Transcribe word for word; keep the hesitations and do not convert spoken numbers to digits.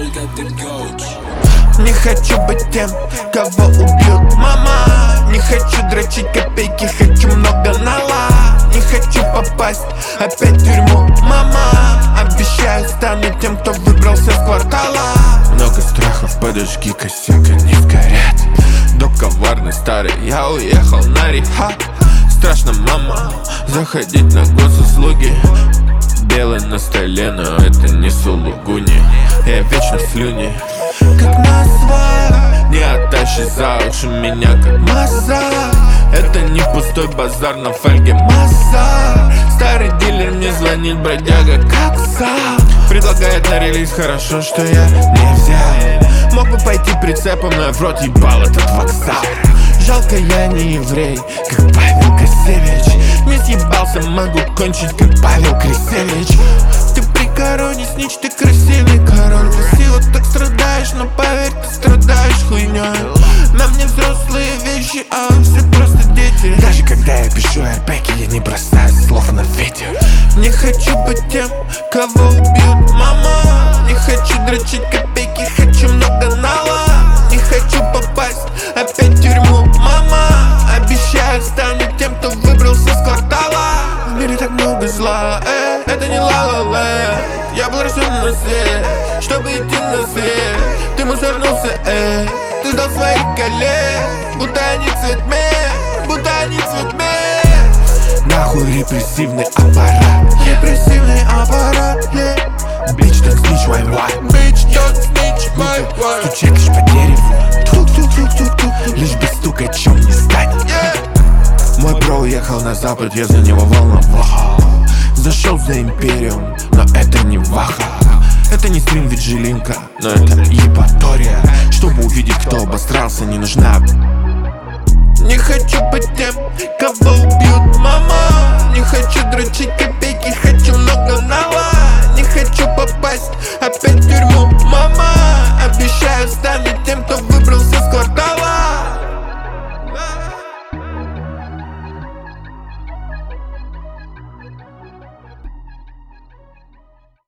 только ты коуч. Не хочу быть тем, кого убьют мама. Не хочу дрочить копейки, хочу много нала. Не хочу попасть опять в тюрьму, мама. Обещаю, стану тем, кто выбрался с квартала. Много страхов, подожги, косяк, они сгорят. До коварный старый, я уехал на рехаб. Страшно, мама, заходить на госуслуги. Белое на столе, но это не сулугуни. Я вечно в слюне, как насвар. Не оттащи за уши меня, как массаж. Это не пустой базар на фольге масса. Старый дилер мне звонит, бродяга, как сам. Предлагает на релиз, хорошо, что я не взял. Мог бы пойти прицепом, но я в рот ебал этот вокзал. Жалко, я не еврей, как Павел Косевич. Не съебался, могу кончить, как Павел Крисевич. Ты при короне снич, ты красивый король. Красиво так страдаешь, но поверь, ты страдаешь хуйней. На мне взрослые вещи, а все просто дети. Даже когда я пишу эрпеки, я не бросаю слов на ветер. Не хочу быть тем, кого убьют мама. Не хочу дрочить копейки, хочу много нала. Не хочу попасть опять в тюрьму, мама. Обещаю, стану тем, кто выбрался с квартала. В мире так много зла, э, это не ла-ла-ла. Я был рожден на свет, чтобы идти на свет. Ты мусорнулся, э, ты сдал своих коллег. Будто они цветме, будто они цветме. Нахуй репрессивный аппарат. Репрессивный аппарат, yeah. Bitch, don't snitch, why, why? Bitch, don't snitch, why, why? Стучекаешь по дереву, тук-тук-тук-тук-тук. Лишь бы стукать, чем не стать, yeah. Мой бро уехал на запад, я за него волновал. Зашел за империум, но это не ваха. Это не стрим Виджилинка, но это ебатория. Чтобы увидеть, кто обосрался, не нужна. Не хочу быть тем, кого убьют мама. Не хочу дрочить, как